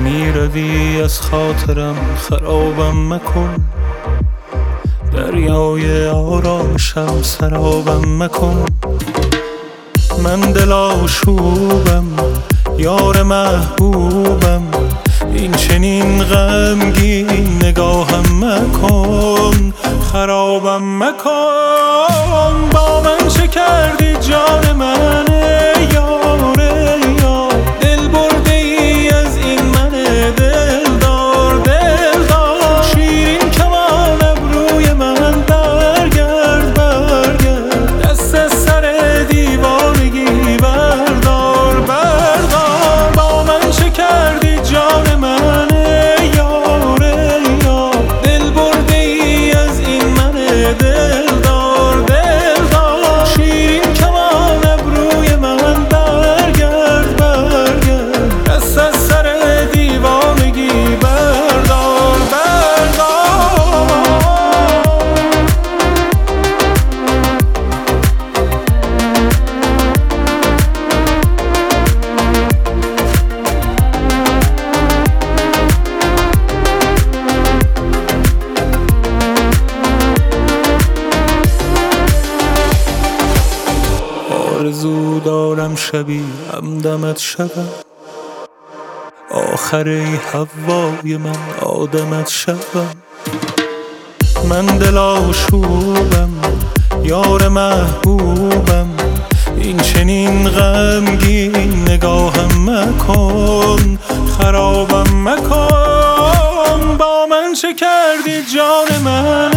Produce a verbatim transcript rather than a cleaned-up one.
میروی از خاطرم خرابم مکن، دریای آرامشم سرابم مکن. من دل آشوبم یار محبوبم، این چنین غمگین نگاهم مکن، خرابم مکن. با من چه کردی جان من یاره یار، دل برده ای از این من دلدار دلدار. شیرین کمان ابروی من برگرد برگرد، دست از سر دیوانگی بردار بردار. با من چه کردی جان من یاره یار، دل برده ای از این من دلدار دلدار. شیرین کمان ابروی من برگرد برگرد، دست از سر دیوانگی بردار بردار. آرزو دارم شبی همدمت شوم، آخر ای هوای من آدمت شوم. من دل آشوبم یار محبوبم، این چنین غمگین نگاهم مکن، خرابم مکن. با من چه کردی جان من